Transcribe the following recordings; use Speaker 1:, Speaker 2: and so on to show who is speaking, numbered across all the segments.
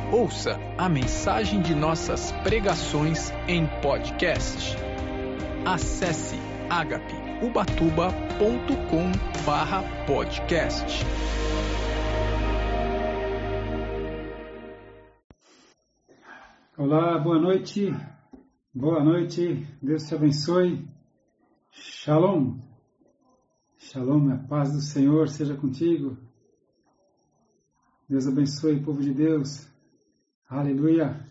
Speaker 1: Ouça a mensagem de nossas pregações em podcast. Acesse agapeubatuba.com/podcast.
Speaker 2: Olá, boa noite. Boa noite. Deus te abençoe. Shalom. Shalom, a paz do Senhor seja contigo. Deus abençoe o povo de Deus. Aleluia.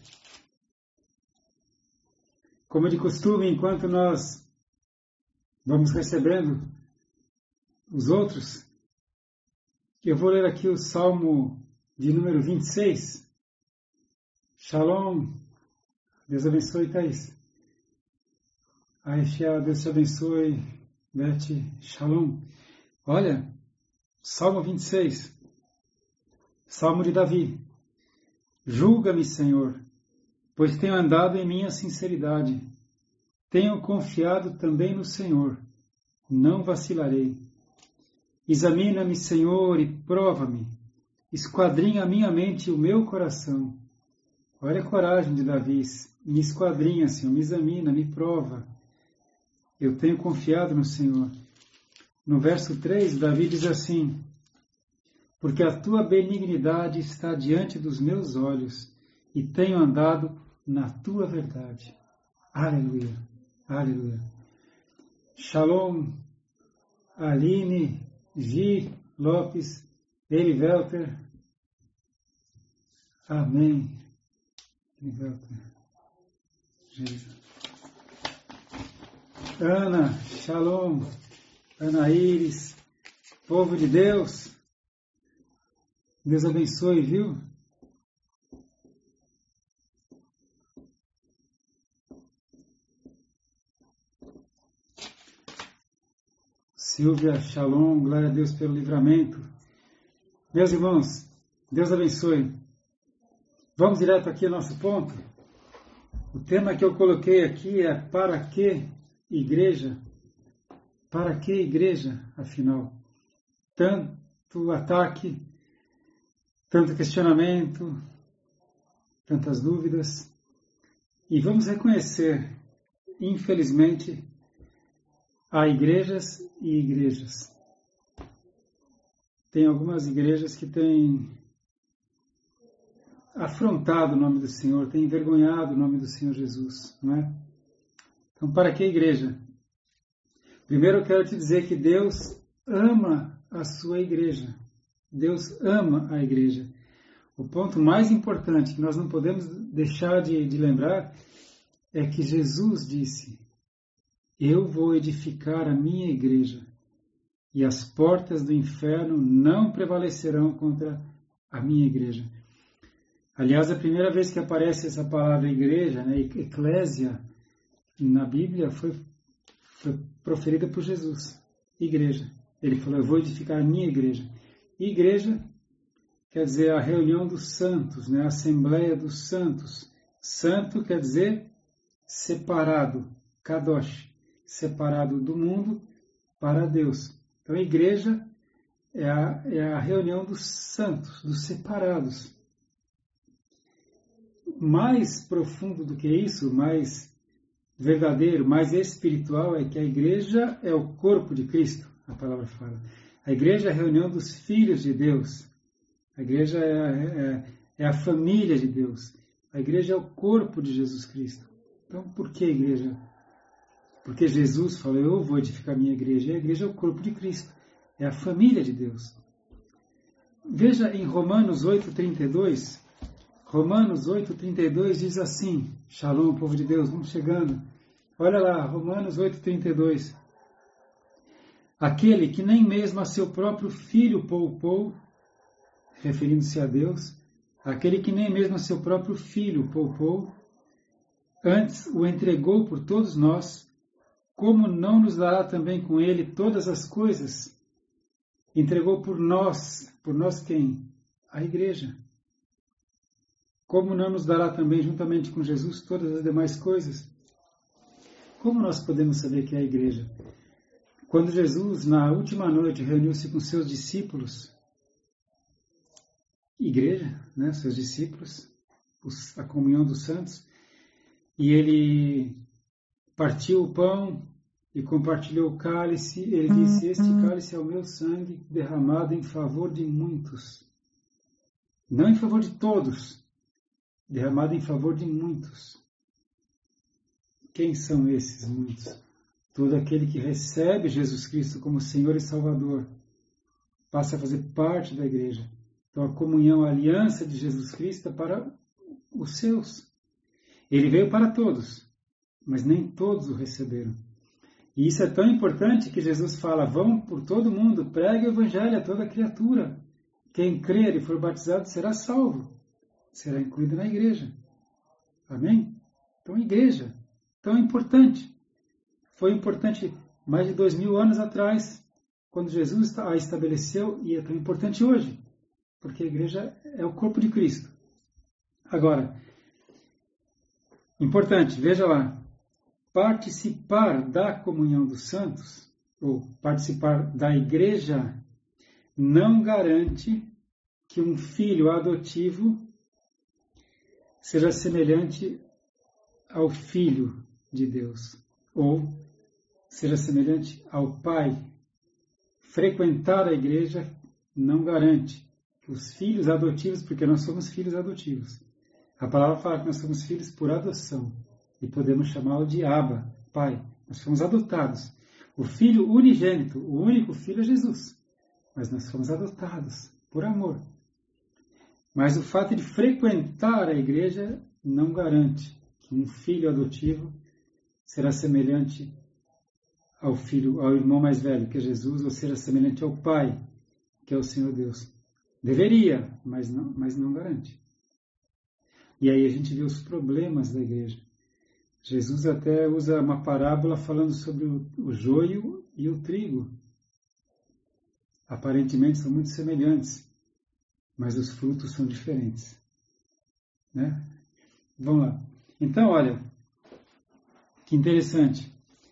Speaker 2: Como de costume, enquanto nós vamos recebendo os outros, eu vou ler aqui o Salmo de número 26. Shalom. Deus abençoe, Thaís. Aisha, Deus te abençoe. Beth, Shalom. Olha, Salmo 26. Salmo de Davi. Julga-me, Senhor, pois tenho andado em minha sinceridade. Tenho confiado também no Senhor. Não vacilarei. Examina-me, Senhor, e prova-me. Esquadrinha a minha mente e o meu coração. Olha a coragem de Davi. Me esquadrinha, Senhor, me examina, me prova. Eu tenho confiado no Senhor. No verso 3, Davi diz assim: porque a tua benignidade está diante dos meus olhos e tenho andado na tua verdade. Aleluia, aleluia. Shalom, Aline, Gi, Lopes, Eli Welter. Amém. Eli Welter. Jesus. Ana, Shalom, Ana Iris, povo de Deus. Deus abençoe, viu? Silvia, Shalom, glória a Deus pelo livramento. Meus irmãos, Deus abençoe. Vamos direto aqui ao nosso ponto. O tema que eu coloquei aqui é: para que igreja? Para que igreja, afinal? Tanto ataque, tanto questionamento, tantas dúvidas. E vamos reconhecer, infelizmente, há igrejas e igrejas. Tem algumas igrejas que têm afrontado o nome do Senhor, têm envergonhado o nome do Senhor Jesus, não é? Então, para que igreja? Primeiro eu quero te dizer que Deus ama a sua igreja. Deus ama a igreja. O ponto mais importante que nós não podemos deixar de lembrar é que Jesus disse: eu vou edificar a minha igreja e as portas do inferno não prevalecerão contra a minha igreja. Aliás, a primeira vez que aparece essa palavra igreja, né, eclésia, na Bíblia foi proferida por Jesus. Igreja. Ele falou: eu vou edificar a minha igreja. Igreja quer dizer a reunião dos santos, né? A Assembleia dos Santos. Santo quer dizer separado, kadosh, separado do mundo para Deus. Então a igreja é a reunião dos santos, dos separados. Mais profundo do que isso, mais verdadeiro, mais espiritual, é que a igreja é o corpo de Cristo, a palavra fala. A igreja é a reunião dos filhos de Deus. A igreja é a família de Deus. A igreja é o corpo de Jesus Cristo. Então, por que a igreja? Porque Jesus falou: eu vou edificar a minha igreja. E a igreja é o corpo de Cristo. É a família de Deus. Veja em Romanos 8,32. Romanos 8,32 diz assim: Shalom, povo de Deus, vamos chegando. Olha lá, Romanos 8,32. Aquele que nem mesmo a seu próprio filho poupou, referindo-se a Deus, aquele que nem mesmo a seu próprio filho poupou, antes o entregou por todos nós, como não nos dará também com ele todas as coisas? Entregou por nós quem? A igreja. Como não nos dará também juntamente com Jesus todas as demais coisas? Como nós podemos saber que é a igreja? Quando Jesus, na última noite, reuniu-se com seus discípulos, igreja, né, seus discípulos, a comunhão dos santos, e ele partiu o pão e compartilhou o cálice. Ele disse: este cálice é o meu sangue derramado em favor de muitos. Não em favor de todos, derramado em favor de muitos. Quem são esses muitos? Todo aquele que recebe Jesus Cristo como Senhor e Salvador passa a fazer parte da igreja. Então a comunhão, a aliança de Jesus Cristo é para os seus. Ele veio para todos, mas nem todos o receberam. E isso é tão importante que Jesus fala: vão por todo mundo, pregue o evangelho a toda criatura. Quem crer e for batizado será salvo, será incluído na igreja. Amém? Então a igreja, tão importante. Foi importante mais de 2000 anos atrás, quando Jesus a estabeleceu, e é tão importante hoje, porque a igreja é o corpo de Cristo. Agora, importante, veja lá, participar da comunhão dos santos, ou participar da igreja, não garante que um filho adotivo seja semelhante ao Filho de Deus, ou seja semelhante ao Pai. Frequentar a igreja não garante que os filhos adotivos, porque nós somos filhos adotivos. A palavra fala que nós somos filhos por adoção, e podemos chamá-lo de Abba, Pai. Nós fomos adotados. O filho unigênito, o único filho é Jesus, mas nós fomos adotados por amor. Mas o fato de frequentar a igreja não garante que um filho adotivo será semelhante ao filho, ao irmão mais velho, que é Jesus, ou seja semelhante ao Pai, que é o Senhor Deus. Deveria, mas não garante. E aí a gente vê os problemas da igreja. Jesus até usa uma parábola falando sobre o joio e o trigo. Aparentemente são muito semelhantes, mas os frutos são diferentes. Né? Vamos lá. Então, olha, que interessante.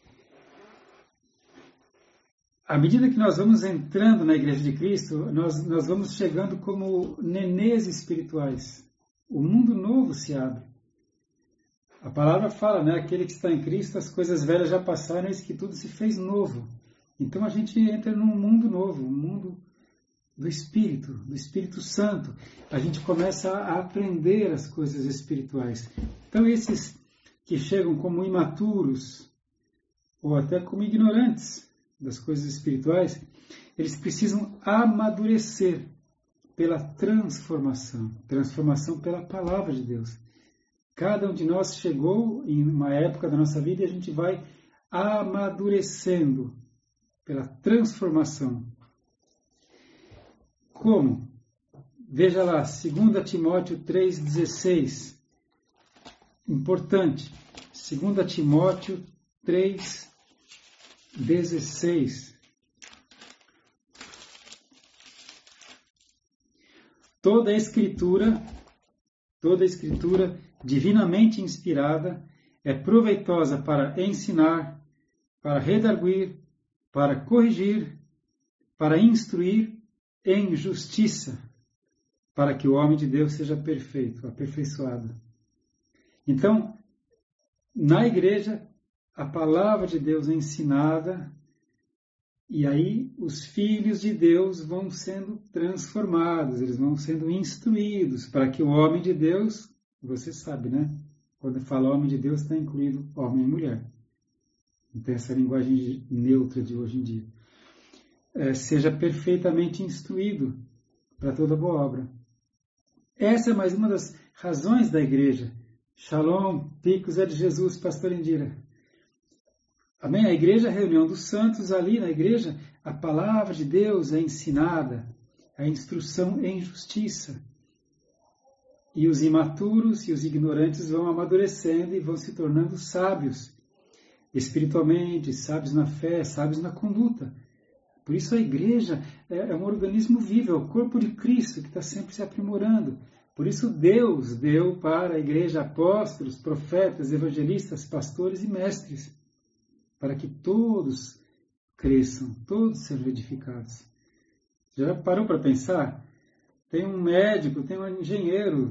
Speaker 2: À medida que nós vamos entrando na Igreja de Cristo, nós vamos chegando como nenês espirituais. O mundo novo se abre. A palavra fala, né? Aquele que está em Cristo, as coisas velhas já passaram, eis que tudo se fez novo. Então a gente entra num mundo novo, um mundo do Espírito Santo. A gente começa a aprender as coisas espirituais. Então esses que chegam como imaturos, ou até como ignorantes das coisas espirituais, eles precisam amadurecer pela transformação pela palavra de Deus. Cada um de nós chegou em uma época da nossa vida e a gente vai amadurecendo pela transformação. Como? Veja lá, 2 Timóteo 3,16. Importante. 2 Timóteo 3,16. Toda a Escritura divinamente inspirada é proveitosa para ensinar, para redarguir, para corrigir, para instruir em justiça, para que o homem de Deus seja perfeito, aperfeiçoado. Então, na igreja, a palavra de Deus é ensinada, e aí os filhos de Deus vão sendo transformados, eles vão sendo instruídos, para que o homem de Deus, você sabe, né? Quando fala homem de Deus, está incluído homem e mulher. Então, essa linguagem neutra de hoje em dia. Seja perfeitamente instruído para toda boa obra. Essa é mais uma das razões da igreja. Shalom, Picos é de Jesus, Pastor Indira. Amém? A igreja é a reunião dos santos. Ali na igreja, a palavra de Deus é ensinada, a instrução em justiça. E os imaturos e os ignorantes vão amadurecendo e vão se tornando sábios, espiritualmente, sábios na fé, sábios na conduta. Por isso a igreja é um organismo vivo, é o corpo de Cristo que está sempre se aprimorando. Por isso Deus deu para a igreja apóstolos, profetas, evangelistas, pastores e mestres, para que todos cresçam, todos sejam edificados. Já parou para pensar? Tem um médico, tem um engenheiro,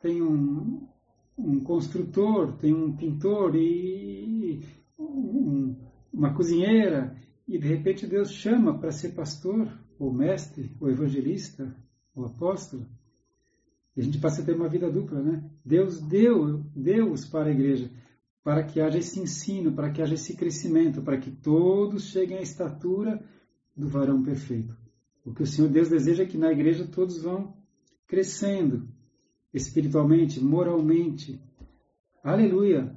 Speaker 2: tem um construtor, tem um pintor e uma cozinheira, e de repente Deus chama para ser pastor, ou mestre, ou evangelista, ou apóstolo. E a gente passa a ter uma vida dupla, né? Deus deu-os para a igreja, para que haja esse ensino, para que haja esse crescimento, para que todos cheguem à estatura do varão perfeito. O que o Senhor Deus deseja é que na igreja todos vão crescendo, espiritualmente, moralmente. Aleluia!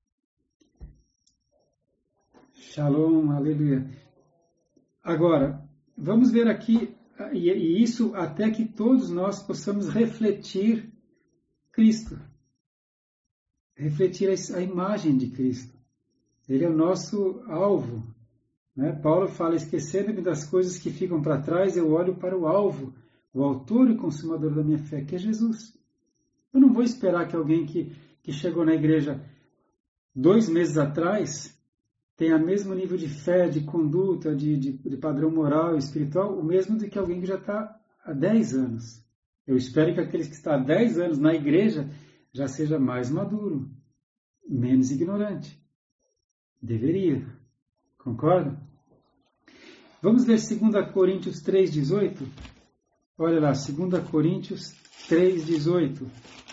Speaker 2: Shalom, aleluia! Agora, vamos ver aqui, e isso até que todos nós possamos refletir Cristo. Refletir a imagem de Cristo. Ele é o nosso alvo. Né? Paulo fala, esquecendo-me das coisas que ficam para trás, eu olho para o alvo, o autor e consumador da minha fé, que é Jesus. Eu não vou esperar que alguém que chegou na igreja 2 meses atrás tenha o mesmo nível de fé, de conduta, de padrão moral e espiritual, o mesmo do que alguém que já está há 10 anos. Eu espero que aqueles que estão há 10 anos na igreja já seja mais maduro, menos ignorante. Deveria. Concorda? Vamos ver 2 Coríntios 3,18? Olha lá, 2 Coríntios 3,18.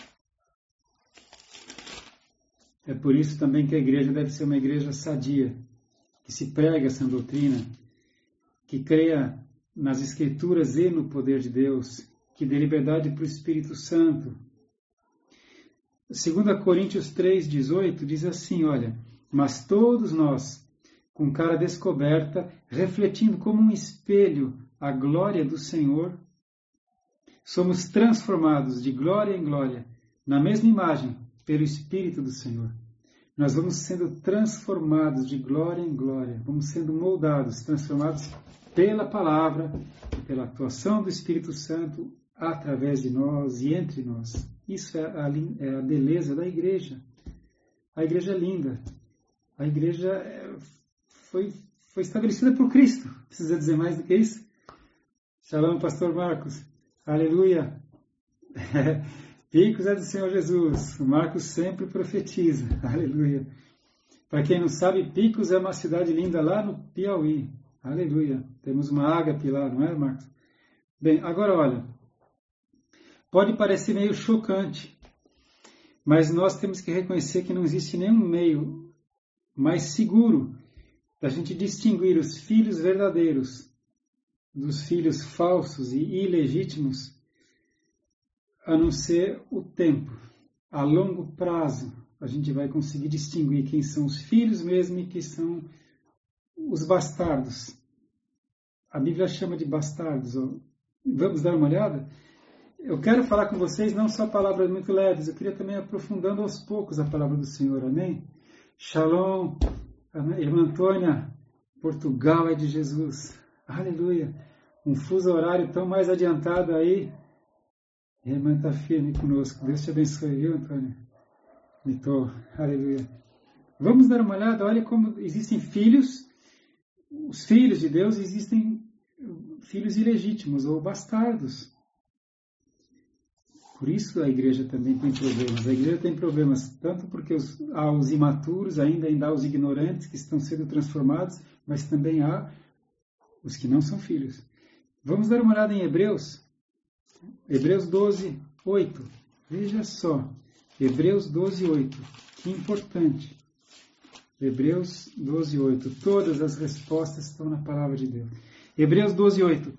Speaker 2: É por isso também que a igreja deve ser uma igreja sadia, que se prega essa doutrina, que creia nas Escrituras e no poder de Deus, que dê liberdade para o Espírito Santo. 2 Coríntios 3,18 diz assim, olha, mas todos nós, com cara descoberta, refletindo como um espelho a glória do Senhor, somos transformados de glória em glória, na mesma imagem, pelo Espírito do Senhor. Nós vamos sendo transformados de glória em glória, vamos sendo moldados, transformados pela palavra, pela atuação do Espírito Santo através de nós e entre nós. Isso é a beleza da igreja. A igreja é linda. A igreja foi estabelecida por Cristo. Precisa dizer mais do que isso? Shalom, pastor Marcos. Aleluia. Picos é do Senhor Jesus. O Marcos sempre profetiza. Aleluia. Para quem não sabe, Picos é uma cidade linda lá no Piauí. Aleluia. Temos uma ágape lá, não é, Marcos? Bem, agora olha. Pode parecer meio chocante, mas nós temos que reconhecer que não existe nenhum meio mais seguro da gente distinguir os filhos verdadeiros dos filhos falsos e ilegítimos, a não ser o tempo. A longo prazo, a gente vai conseguir distinguir quem são os filhos mesmo e quem são os bastardos. A Bíblia chama de bastardos. Vamos dar uma olhada? Eu quero falar com vocês não só palavras muito leves, eu queria também aprofundando aos poucos a palavra do Senhor. Amém? Shalom, irmã Antônia, Portugal é de Jesus. Aleluia. Um fuso horário tão mais adiantado aí. A irmã está firme conosco. Deus te abençoe, viu, Antônia? Aleluia. Vamos dar uma olhada, olha como existem filhos, os filhos de Deus, existem filhos ilegítimos ou bastardos. Por isso a igreja também tem problemas. A igreja tem problemas tanto porque há os imaturos, ainda há os ignorantes que estão sendo transformados, mas também há os que não são filhos. Vamos dar uma olhada em Hebreus 12, 8. Veja só, Hebreus 12, 8. Que importante. Hebreus 12, 8. Todas as respostas estão na palavra de Deus. Hebreus 12, 8.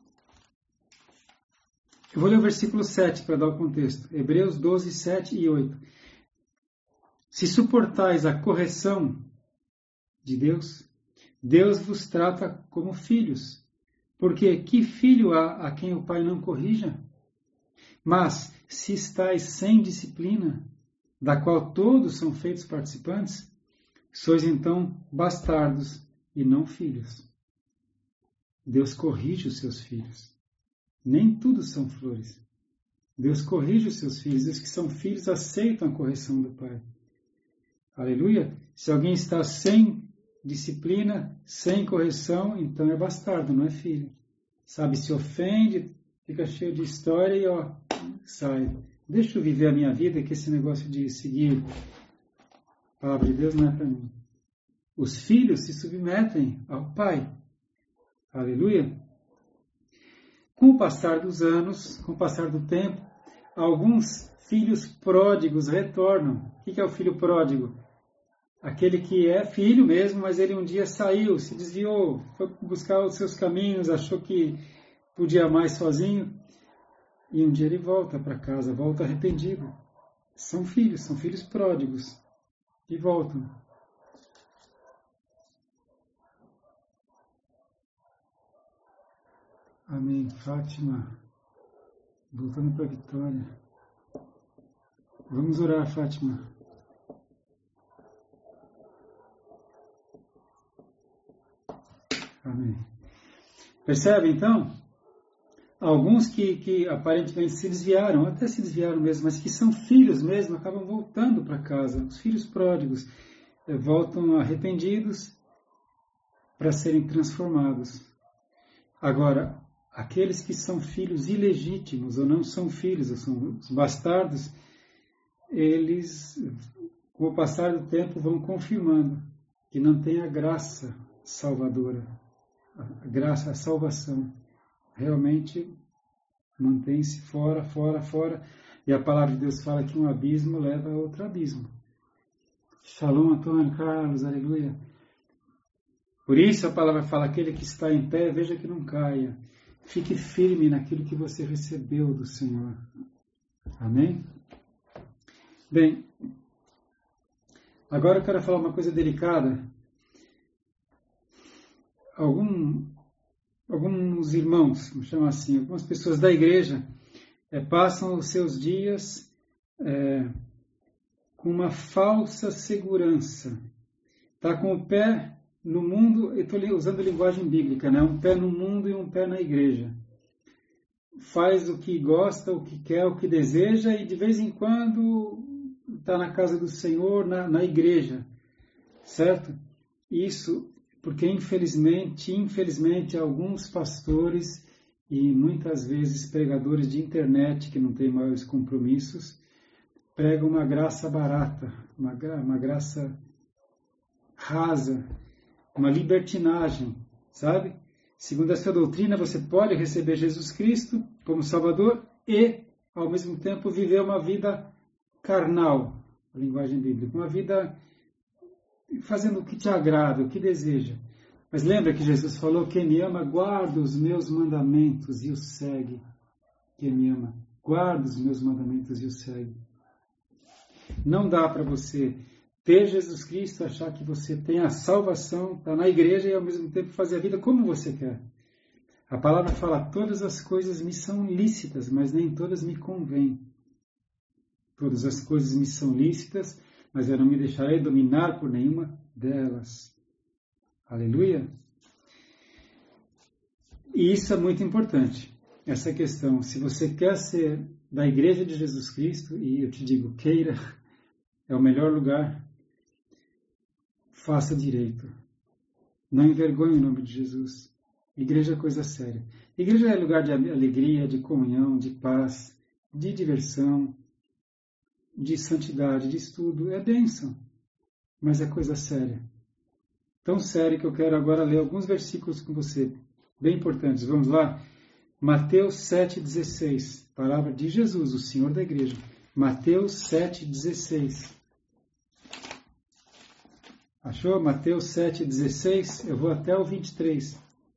Speaker 2: Eu vou ler o versículo 7 para dar o contexto. Hebreus 12, 7 e 8. Se suportais a correção de Deus, Deus vos trata como filhos. Porque que filho há a quem o pai não corrija? Mas se estáis sem disciplina, da qual todos são feitos participantes, sois então bastardos e não filhos. Deus corrige os seus filhos. Nem tudo são flores. Deus corrige os seus filhos. Os que são filhos aceitam a correção do Pai. Aleluia. Se alguém está sem disciplina, sem correção, então é bastardo, não é filho. Sabe, se ofende, fica cheio de história e sai. Deixa eu viver a minha vida, que esse negócio de seguir a palavra de Deus não é para mim. Os filhos se submetem ao pai. Aleluia. Com o passar dos anos, com o passar do tempo, alguns filhos pródigos retornam. O que é o filho pródigo? Aquele que é filho mesmo, mas ele um dia saiu, se desviou, foi buscar os seus caminhos, achou que podia mais sozinho, e um dia ele volta para casa, volta arrependido. São filhos pródigos, e voltam. Amém. Fátima, voltando para a Vitória. Vamos orar, Fátima. Amém. Percebe, então? Alguns que aparentemente se desviaram, até se desviaram mesmo, mas que são filhos mesmo, acabam voltando para casa. Os filhos pródigos voltam arrependidos para serem transformados. Agora, aqueles que são filhos ilegítimos, ou não são filhos, ou são os bastardos, eles, com o passar do tempo, vão confirmando que não tem a graça salvadora, a graça, a salvação. Realmente mantém-se fora, e a palavra de Deus fala que um abismo leva a outro abismo. Shalom, Antônio, Carlos, aleluia. Por isso a palavra fala, aquele que está em pé, veja que não caia. Fique firme naquilo que você recebeu do Senhor. Amém? Bem, agora eu quero falar uma coisa delicada. Alguns irmãos, vamos chamar assim, algumas pessoas da igreja passam os seus dias com uma falsa segurança. Está com o pé no mundo, eu estou usando linguagem bíblica, né? Um pé no mundo e um pé na igreja. Faz o que gosta, o que quer, o que deseja e de vez em quando está na casa do Senhor, na igreja, certo? Isso porque infelizmente alguns pastores e muitas vezes pregadores de internet que não têm maiores compromissos pregam uma graça barata, uma graça rasa, uma libertinagem, sabe? Segundo essa doutrina, você pode receber Jesus Cristo como Salvador e, ao mesmo tempo, viver uma vida carnal, a linguagem bíblica, uma vida fazendo o que te agrada, o que deseja. Mas lembra que Jesus falou, quem me ama, guarda os meus mandamentos e os segue. Quem me ama, guarda os meus mandamentos e os segue. Não dá para você ter Jesus Cristo, achar que você tem a salvação, está na igreja e ao mesmo tempo fazer a vida como você quer. A palavra fala, todas as coisas me são lícitas, mas nem todas me convêm. Todas as coisas me são lícitas, mas eu não me deixarei dominar por nenhuma delas. Aleluia! E isso é muito importante, essa questão. Se você quer ser da Igreja de Jesus Cristo, e eu te digo, queira, é o melhor lugar, faça direito. Não envergonhe o nome de Jesus. Igreja é coisa séria. Igreja é lugar de alegria, de comunhão, de paz, de diversão, de santidade, de estudo. É bênção, mas é coisa séria. Tão sério que eu quero agora ler alguns versículos com você, bem importantes. Vamos lá? Mateus 7,16, palavra de Jesus, o Senhor da igreja. Mateus 7,16. Achou? Mateus 7,16. Eu vou até o 23.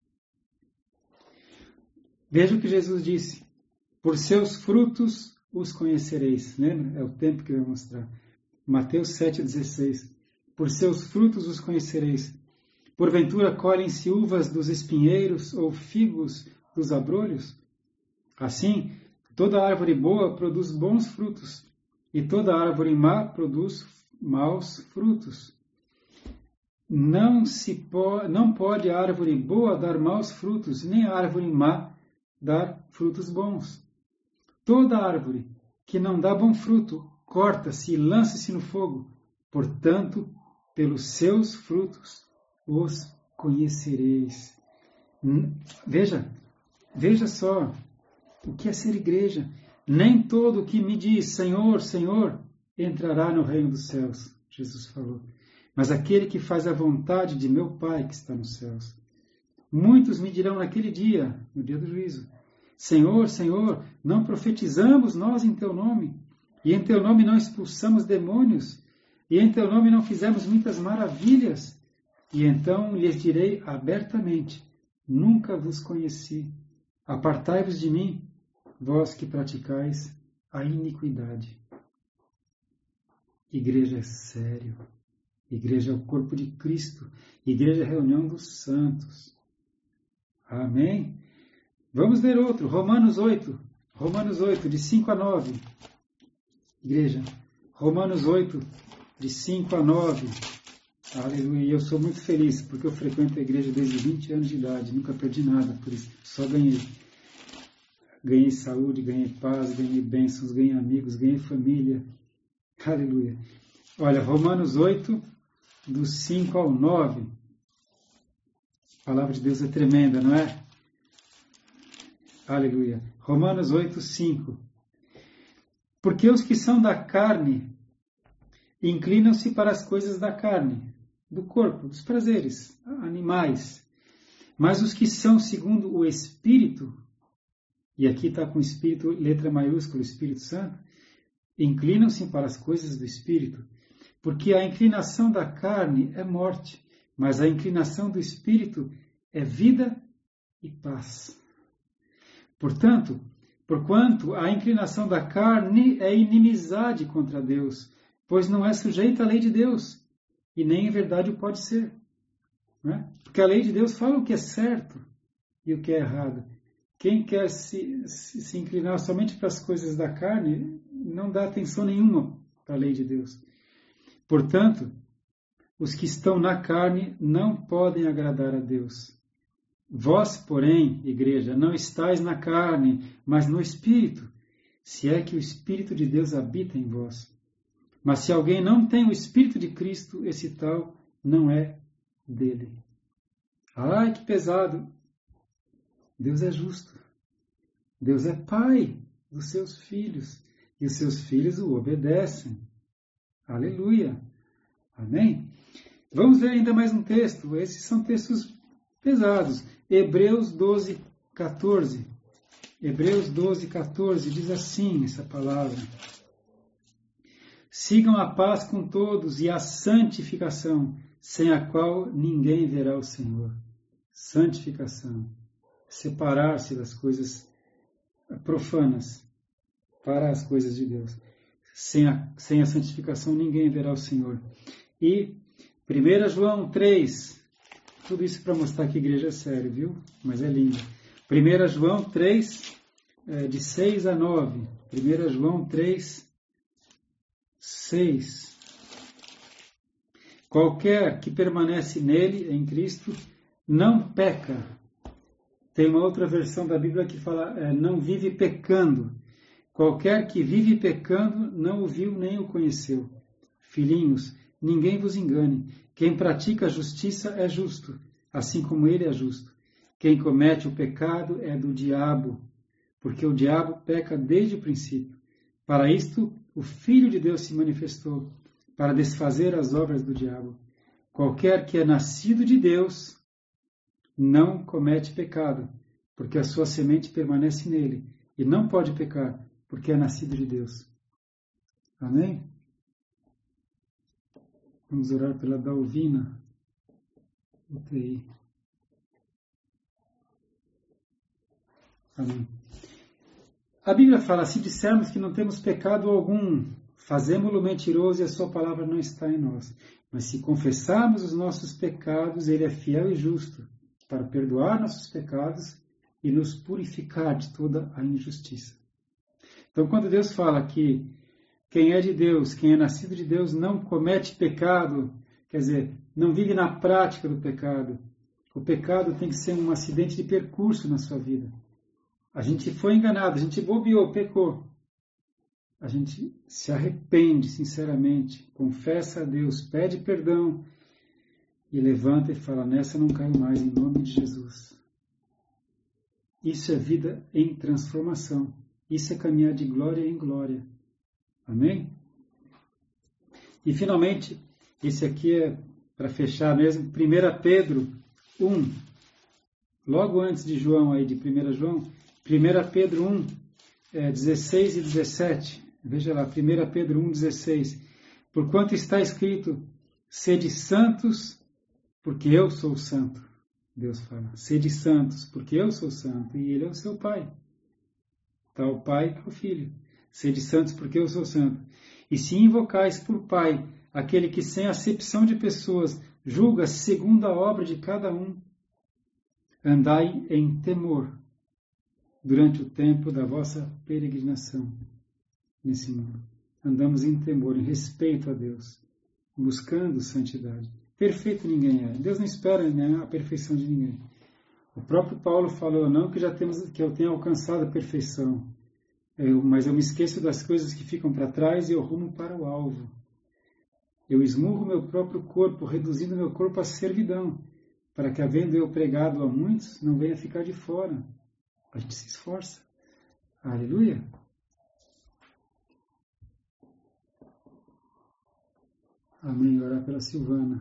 Speaker 2: Veja o que Jesus disse. Por seus frutos os conhecereis. Lembra? É o tempo que eu vou mostrar. Mateus 7,16. Por seus frutos os conhecereis. Porventura colhem-se uvas dos espinheiros ou figos dos abrolhos? Assim, toda árvore boa produz bons frutos, e toda árvore má produz maus frutos. Não pode a árvore boa dar maus frutos, nem a árvore má dar frutos bons. Toda árvore que não dá bom fruto, corta-se e lança-se no fogo. Portanto, pelos seus frutos os conhecereis. Veja só o que é ser igreja. Nem todo o que me diz, Senhor, Senhor, entrará no reino dos céus, Jesus falou, mas aquele que faz a vontade de meu Pai que está nos céus. Muitos me dirão naquele dia, no dia do juízo, Senhor, Senhor, não profetizamos nós em teu nome, e em teu nome não expulsamos demônios, e em teu nome não fizemos muitas maravilhas? E então lhes direi abertamente, nunca vos conheci, apartai-vos de mim, vós que praticais a iniquidade. Igreja é sério, igreja é o corpo de Cristo, igreja é a reunião dos santos. Amém? Vamos ler outro, Romanos 8, de 5 a 9. Igreja, Romanos 8, de 5 a 9. Aleluia, e eu sou muito feliz, porque eu frequento a igreja desde 20 anos de idade, nunca perdi nada por isso, só ganhei. Ganhei saúde, ganhei paz, ganhei bênçãos, ganhei amigos, ganhei família. Aleluia. Olha, Romanos 8, do 5 ao 9. A palavra de Deus é tremenda, não é? Aleluia. Romanos 8, 5. Porque os que são da carne inclinam-se para as coisas da carne, do corpo, dos prazeres, animais. Mas os que são segundo o Espírito, e aqui está com Espírito, letra maiúscula, Espírito Santo, inclinam-se para as coisas do Espírito, porque a inclinação da carne é morte, mas a inclinação do Espírito é vida e paz. Portanto, porquanto a inclinação da carne é inimizade contra Deus, pois não é sujeita à lei de Deus, e nem em verdade o pode ser. Não é? Porque a lei de Deus fala o que é certo e o que é errado. Quem quer se inclinar somente para as coisas da carne, não dá atenção nenhuma para a lei de Deus. Portanto, os que estão na carne não podem agradar a Deus. Vós, porém, igreja, não estáis na carne, mas no Espírito, se é que o Espírito de Deus habita em vós. Mas se alguém não tem o Espírito de Cristo, esse tal não é dele. Ai, que pesado! Deus é justo. Deus é pai dos seus filhos. E os seus filhos o obedecem. Aleluia. Amém? Vamos ver ainda mais um texto. Esses são textos pesados. Hebreus 12, 14. Hebreus 12, 14 diz assim essa palavra. Sigam a paz com todos e a santificação, sem a qual ninguém verá o Senhor. Santificação. Separar-se das coisas profanas para as coisas de Deus. Sem a santificação ninguém verá o Senhor. E 1 João 3, tudo isso para mostrar que a igreja é sério, viu? Mas é lindo. 1 João 3, de 6 a 9. 1 João 3, 6. Qualquer que permanece nele, em Cristo, não peca. Tem uma outra versão da Bíblia que fala, não vive pecando. Qualquer que vive pecando não o viu nem o conheceu. Filhinhos, ninguém vos engane. Quem pratica a justiça é justo, assim como ele é justo. Quem comete o pecado é do diabo, porque o diabo peca desde o princípio. Para isto, o Filho de Deus se manifestou, para desfazer as obras do diabo. Qualquer que é nascido de Deus não comete pecado, porque a sua semente permanece nele, e não pode pecar, porque é nascido de Deus. Amém? Vamos orar pela Dalvina. UTI. Amém. A Bíblia fala, se dissermos que não temos pecado algum, fazemo-lo mentiroso e a sua palavra não está em nós. Mas se confessarmos os nossos pecados, ele é fiel e justo para perdoar nossos pecados e nos purificar de toda a injustiça. Então, quando Deus fala que quem é de Deus, quem é nascido de Deus, não comete pecado, quer dizer, não vive na prática do pecado. O pecado tem que ser um acidente de percurso na sua vida. A gente foi enganado, a gente bobeou, pecou. A gente se arrepende sinceramente, confessa a Deus, pede perdão e levanta e fala, nessa não caio mais, em nome de Jesus. Isso é vida em transformação. Isso é caminhar de glória em glória. Amém? E finalmente, esse aqui é para fechar mesmo, 1 Pedro 1. Logo antes de João, aí de 1 João, 1 Pedro 1, 16 e 17. Veja lá, 1 Pedro 1, 16. Porquanto está escrito, sede santos, porque eu sou santo. Deus fala, sede santos, porque eu sou santo, e ele é o seu Pai. Está o Pai, está o Filho. Sede santos, porque eu sou santo. E se invocais por Pai aquele que sem acepção de pessoas julga segundo a obra de cada um, andai em temor durante o tempo da vossa peregrinação nesse mundo. Andamos em temor, em respeito a Deus, buscando santidade. Perfeito ninguém é. Deus não espera a perfeição de ninguém. O próprio Paulo falou, não que eu tenha alcançado a perfeição, mas eu me esqueço das coisas que ficam para trás e eu rumo para o alvo. Eu esmurro meu próprio corpo, reduzindo meu corpo à servidão, para que, havendo eu pregado a muitos, não venha ficar de fora. A gente se esforça. Aleluia! Amém. Orar pela Silvana.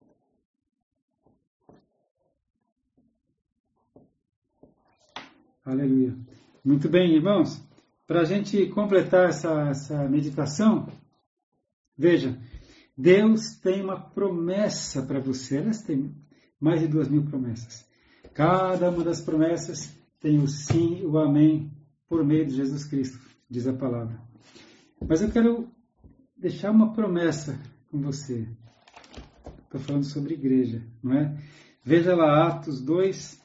Speaker 2: Aleluia. Muito bem, irmãos. Para a gente completar essa meditação, veja, Deus tem uma promessa para você. Elas têm mais de 2.000 promessas. Cada uma das promessas tem o sim e o amém por meio de Jesus Cristo, diz a palavra. Mas eu quero deixar uma promessa com você. Estou falando sobre igreja, não é? Veja lá Atos 2,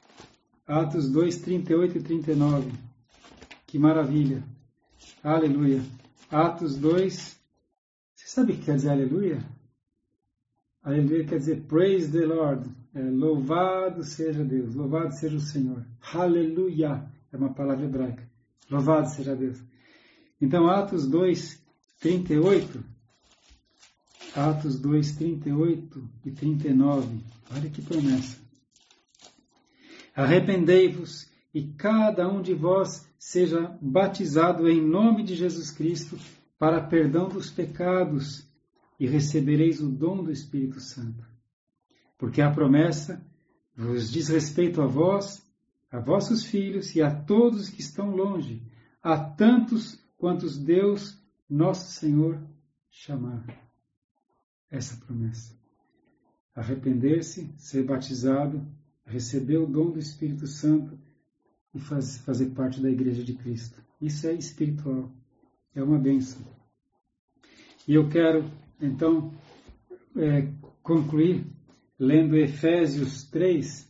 Speaker 2: 38 e 39. Que maravilha. Aleluia. Atos 2. Você sabe o que quer dizer aleluia? Aleluia quer dizer praise the Lord. Louvado seja Deus. Louvado seja o Senhor. Aleluia. É uma palavra hebraica. Louvado seja Deus. Então, Atos 2, 38. Atos 2, 38 e 39. Olha que promessa. Arrependei-vos e cada um de vós seja batizado em nome de Jesus Cristo para perdão dos pecados e recebereis o dom do Espírito Santo. Porque a promessa vos diz respeito a vós, a vossos filhos e a todos que estão longe, a tantos quantos Deus, nosso Senhor, chamar. Essa promessa. Arrepender-se, ser batizado, receber o dom do Espírito Santo e fazer parte da Igreja de Cristo. Isso é espiritual. É uma bênção. E eu quero, então, concluir lendo Efésios 3,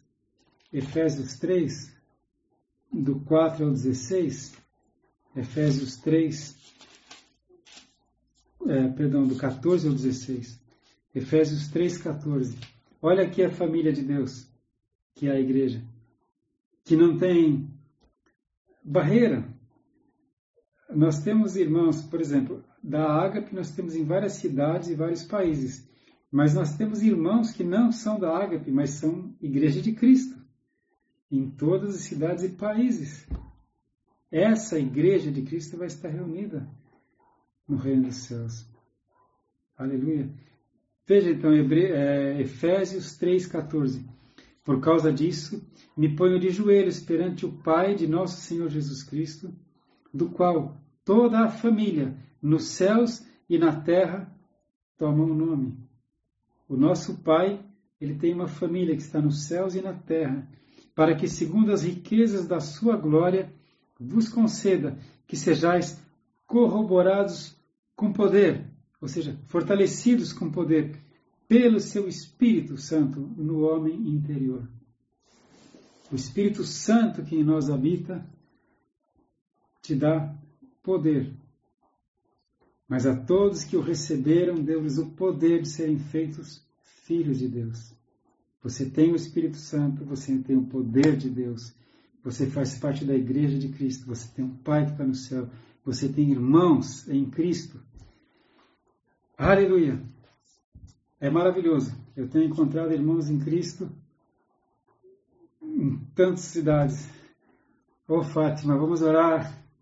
Speaker 2: do 4 ao 16, Efésios 3, do 14 ao 16, Efésios 3, 14. Olha aqui a família de Deus, que é a igreja, que não tem barreira. Nós temos irmãos, por exemplo, da Ágape nós temos em várias cidades e vários países, mas nós temos irmãos que não são da Ágape, mas são Igreja de Cristo, em todas as cidades e países. Essa Igreja de Cristo vai estar reunida no reino dos céus. Aleluia. Veja então, Efésios 3,14. Por causa disso, me ponho de joelhos perante o Pai de nosso Senhor Jesus Cristo, do qual toda a família, nos céus e na terra, toma o nome. O nosso Pai, ele tem uma família que está nos céus e na terra, para que, segundo as riquezas da sua glória, vos conceda que sejais corroborados com poder, ou seja, fortalecidos com poder, pelo seu Espírito Santo no homem interior. O Espírito Santo que em nós habita te dá poder. Mas a todos que o receberam, deu-lhes o poder de serem feitos filhos de Deus. Você tem o Espírito Santo, você tem o poder de Deus. Você faz parte da Igreja de Cristo, você tem um Pai que está no céu, você tem irmãos em Cristo. Aleluia! É maravilhoso. Eu tenho encontrado irmãos em Cristo em tantas cidades. Fátima, vamos orar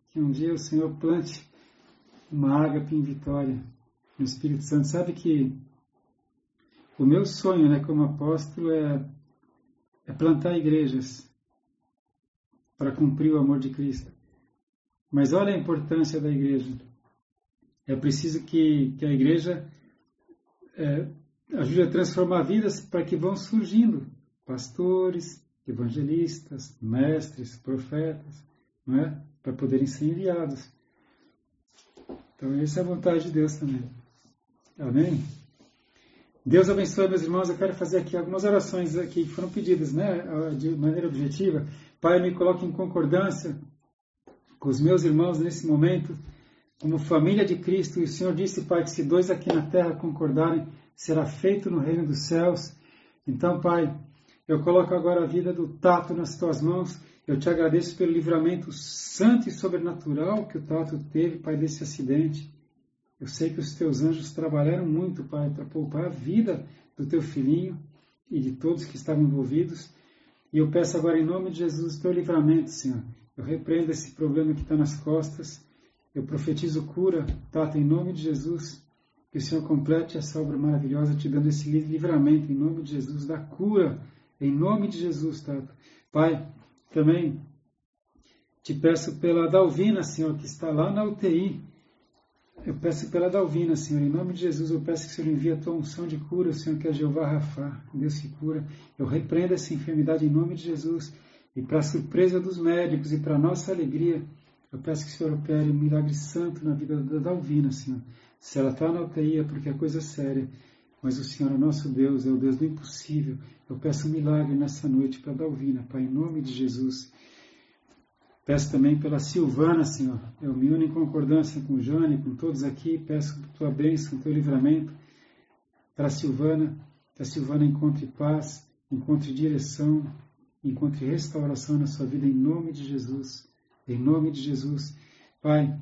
Speaker 2: que um dia o Senhor plante uma ágape em Vitória, no Espírito Santo. Sabe que o meu sonho, né, como apóstolo, é plantar igrejas para cumprir o amor de Cristo. Mas olha a importância da igreja. É preciso que a igreja ajude a transformar vidas para que vão surgindo pastores, evangelistas, mestres, profetas, não é? Para poderem ser enviados. Então, essa é a vontade de Deus também. Amém? Deus abençoe, meus irmãos. Eu quero fazer aqui algumas orações aqui que foram pedidas, né, de maneira objetiva. Pai, me coloque em concordância com os meus irmãos nesse momento, como família de Cristo. E o Senhor disse, Pai, que se dois aqui na terra concordarem, será feito no reino dos céus. Então, Pai, eu coloco agora a vida do Tato nas Tuas mãos. Eu Te agradeço pelo livramento santo e sobrenatural que o Tato teve, Pai, desse acidente. Eu sei que os Teus anjos trabalharam muito, Pai, para poupar a vida do Teu filhinho e de todos que estavam envolvidos. E eu peço agora, em nome de Jesus, o Teu livramento, Senhor. Eu repreendo esse problema que está nas costas. Eu profetizo cura, Tato, em nome de Jesus. Que o Senhor complete essa obra maravilhosa, te dando esse livramento, em nome de Jesus, da cura, em nome de Jesus, Tato. Pai, também te peço pela Dalvina, Senhor, que está lá na UTI. Eu peço pela Dalvina, Senhor, em nome de Jesus, eu peço que o Senhor envie a tua unção de cura, Senhor, que é Jeová Rafá, Deus que cura. Eu repreendo essa enfermidade em nome de Jesus. E para a surpresa dos médicos e para a nossa alegria, eu peço que o Senhor opere um milagre santo na vida da Dalvina, Senhor. Se ela está na UTI é porque é coisa séria, mas o Senhor é nosso Deus, é o Deus do impossível. Eu peço um milagre nessa noite para a Dalvina, Pai, em nome de Jesus. Peço também pela Silvana, Senhor. Eu me uno em concordância com o Jane, com todos aqui. Peço tua bênção, teu livramento para a Silvana. Que a Silvana encontre paz, encontre direção, encontre restauração na sua vida, em nome de Jesus. Em nome de Jesus. Pai,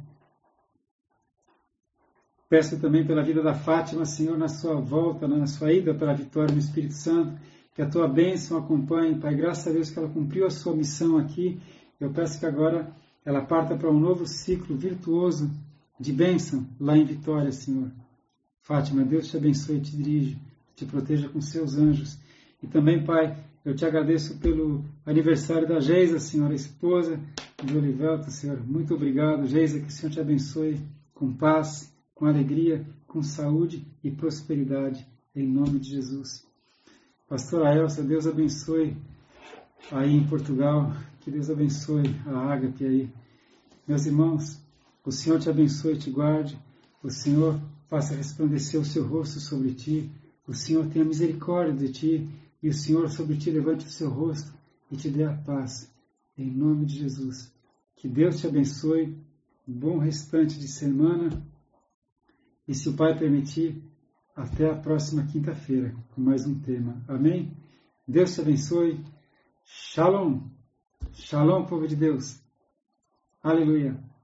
Speaker 2: peço também pela vida da Fátima, Senhor, na sua volta, na sua ida para a vitória no Espírito Santo. Que a tua bênção acompanhe, Pai. Graças a Deus que ela cumpriu a sua missão aqui. Eu peço que agora ela parta para um novo ciclo virtuoso de bênção lá em Vitória, Senhor. Fátima, Deus te abençoe e te dirige, te proteja com seus anjos. E também, Pai, eu te agradeço pelo aniversário da Geisa, Senhor, a esposa de Olivelto, Senhor. Muito obrigado, Geisa, que o Senhor te abençoe com paz, com alegria, com saúde e prosperidade, em nome de Jesus. Pastora Elsa, Deus abençoe aí em Portugal. Que Deus abençoe a ágape aí. Meus irmãos, o Senhor te abençoe e te guarde. O Senhor faça resplandecer o seu rosto sobre ti. O Senhor tenha misericórdia de ti. E o Senhor sobre ti levante o seu rosto e te dê a paz. Em nome de Jesus. Que Deus te abençoe. Bom restante de semana. E se o Pai permitir, até a próxima quinta-feira com mais um tema. Amém? Deus te abençoe. Shalom. Shalom, povo de Deus. Aleluia.